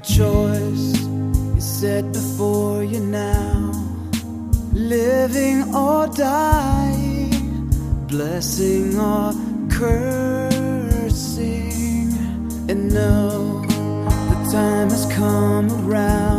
choice is set before you now. Living or dying, blessing or cursing. And no, the time has come around